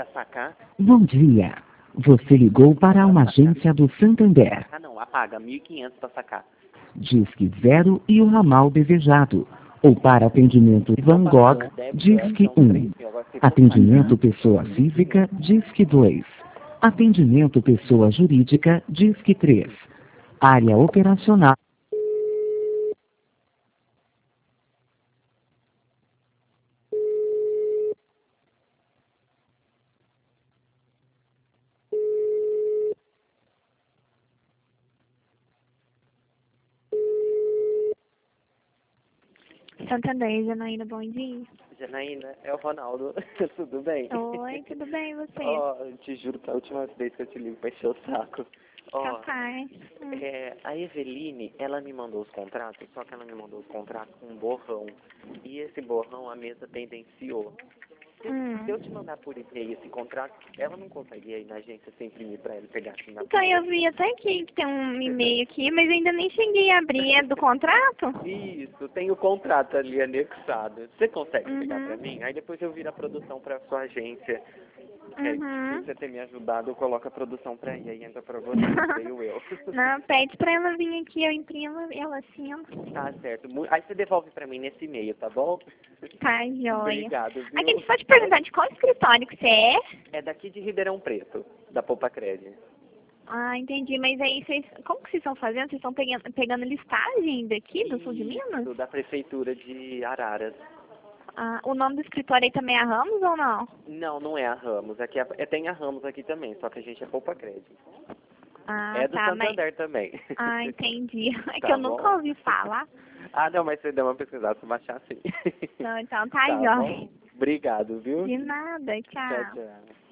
Pra sacar? Bom dia. Você ligou para uma agência do Santander. Ah, não, apaga. 1.500 pra sacar. Disque 0 e o ramal desejado. Ou para atendimento Van Gogh, Disque 1. Atendimento pessoa física, Disque 2. Atendimento pessoa jurídica, Disque 3. Área operacional. Santander, Janaína, bom dia. Janaína, é o Ronaldo. Tudo bem? Oi, tudo bem, e você? Eu te juro que é a última vez que eu te ligo pra encher o saco. Capaz. A Eveline, ela me mandou os contratos, só que ela me mandou os contratos com um borrão. E esse borrão a mesa tendenciou. Se eu te mandar por e-mail esse contrato, ela não consegue ir na agência sem imprimir pra ela pegar aqui na Então, eu vi até aqui que tem um e-mail aqui, mas ainda nem cheguei a abrir. É do contrato? Isso, tem o contrato ali anexado. Você consegue pegar pra mim? Aí depois eu viro a produção pra sua agência. Se você ter me ajudado, eu coloco a produção pra ir, aí entra pra você, veio eu. Não, pede pra ela vir aqui, eu imprimo, ela assina. Tá certo. Aí você devolve pra mim nesse e-mail, tá bom? Tá, joia. Obrigado, viu? Aqui, deixa eu te perguntar, de qual escritório que você é? É daqui de Ribeirão Preto, da Poupa Crédito. Ah, entendi. Mas aí, como que vocês estão fazendo? Vocês estão pegando listagem daqui, do sul de Minas? Isso, da Prefeitura de Araras. Ah, o nome do escritório aí também é Ramos ou não? Não, não é a Ramos. Aqui tem a Ramos aqui também, só que a gente é Poupa Crédito. Ah, É do Santander também. Ah, entendi. É Tá que eu bom. nunca ouvi falar. Ah, não, mas você deu uma pesquisada, você vai achar assim. Não, então tá, Tá joia. bom? Obrigado, viu? De nada, Tchau, tchau.